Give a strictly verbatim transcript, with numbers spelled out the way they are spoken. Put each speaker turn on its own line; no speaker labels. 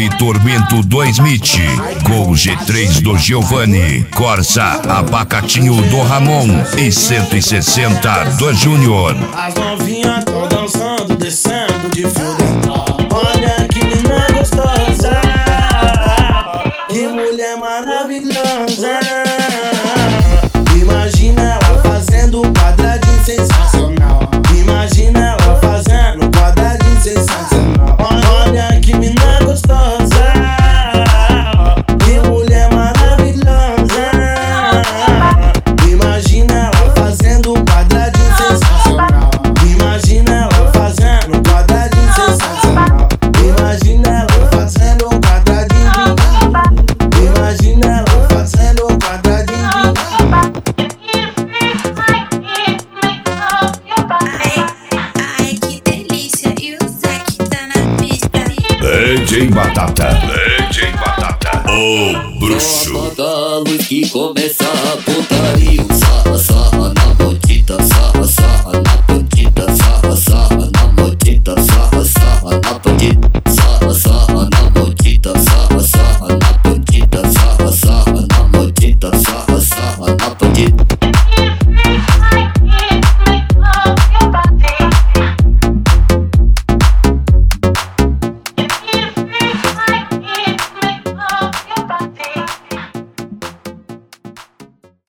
Sob Tormento do Smith, com o G três do Giovanni, Corsa, Abacatinho do Ramon e cento e sessenta do Júnior.
As novinhas tão dançando, descendo de fio dental. Olha que menina gostosa, que mulher maravilhosa. Imagina ela fazendo quadradinho sensacional. Imagina ela fazendo quadradinho sensacional. Olha que menina gostosa, que mulher maravilhosa. Imagina ela fazendo quadradinho sensacional. Imagina ela fazendo quadradinho sensacional. Imagina ela fazendo quadradinho. Imagina ela fazendo quadradinho.
D J Batata, D J Batata, o bruxo.
Apaga a luz que começa